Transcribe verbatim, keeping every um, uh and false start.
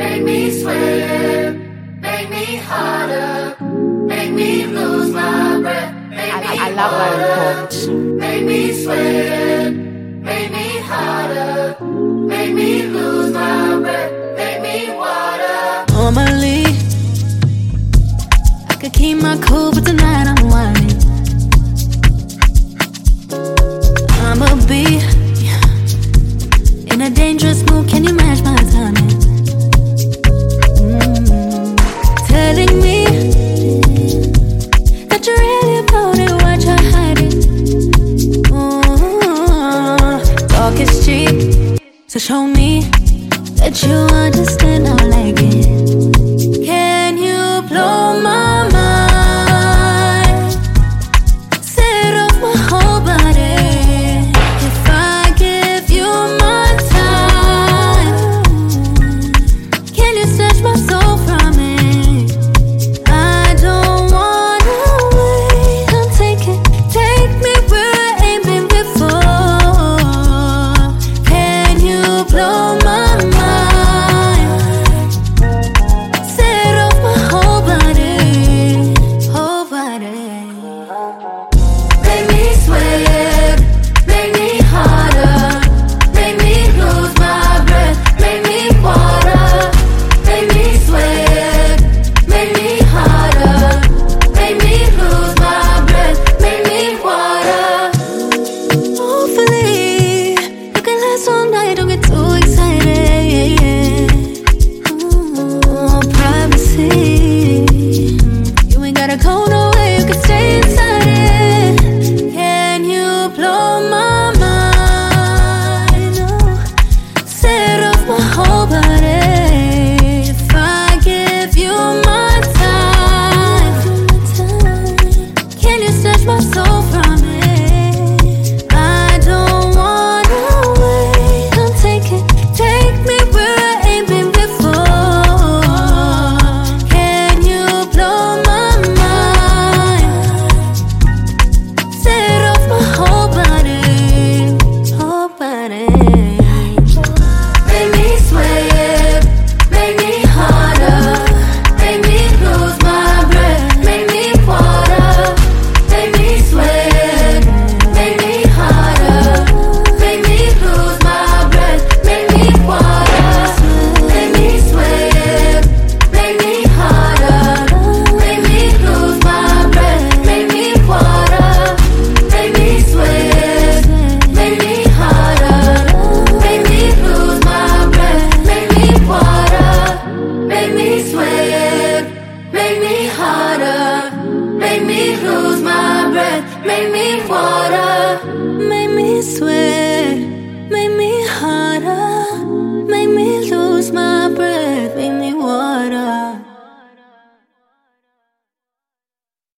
make me sweat, make me harder, make me lose my breath, make I, me I love harder, make me sweat, make me harder, make me lose my breath, make me water. Normally, I could keep my cool, but tonight I'm whining. I'ma be in a dangerous mood. Can you match my timing? Mm. Telling me that you're really about it, what you're hiding. Mm. Talk is cheap, so show me that you understand how I like it. Can you blow my mind? Set off my whole body. If I give you my time, can you snatch my soul from me? I don't wanna wait. Come take it, take me where I ain't been before. Can you blow my mind? Set off my whole body, whole body. Make me sweat, make me harder, make me lose my breath, make me water. Make me sweat, make me harder, make me lose my breath, make me water. Hopefully, you can last all night, don't get too excited. Ooh, privacy. You ain't gotta go nowhere, you can stay inside it. Can you blow my mind? Oh, set off my whole body. If I give you my time, can you snatch my soul from me? I don't wanna wait. Come take it, take me where I ain't been before. Can you blow my mind? Set off my whole body, whole body. Make me sweat, make me harder, make me lose my breath, make me water. Make me sweat, make me harder, make me lose my breath, make me water. Make me sweat, make me harder, make me lose my breath, make me water. Make me sweat, make me harder, make me lose my breath, make me water. Make me sweat, make me harder, make me lose my breath, make me water. Make me sweat.